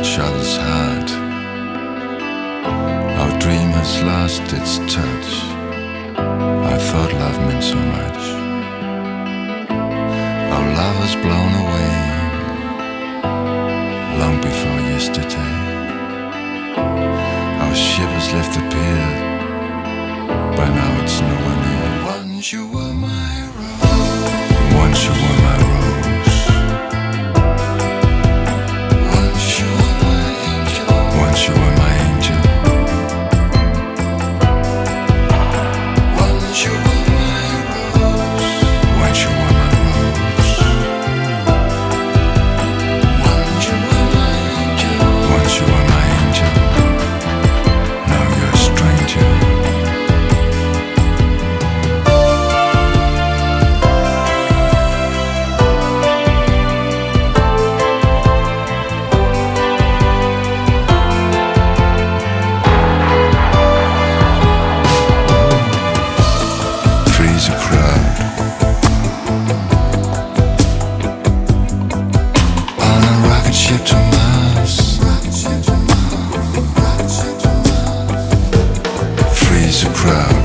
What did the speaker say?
each other's heart. Our dream has lost its touch. I thought love meant so much. Our love has blown away long before yesterday. Our ship has left the pier. By now it's nowhere near. Once you were my rose. Once you were my rose. Once you were my angel. Once you were my angel. Once you were my rose. Once you were my rose. Once you were my angel. Once you were my angel. Now you're a stranger. Freeze a crowd on a rocket ship to Mars. Freeze a crowd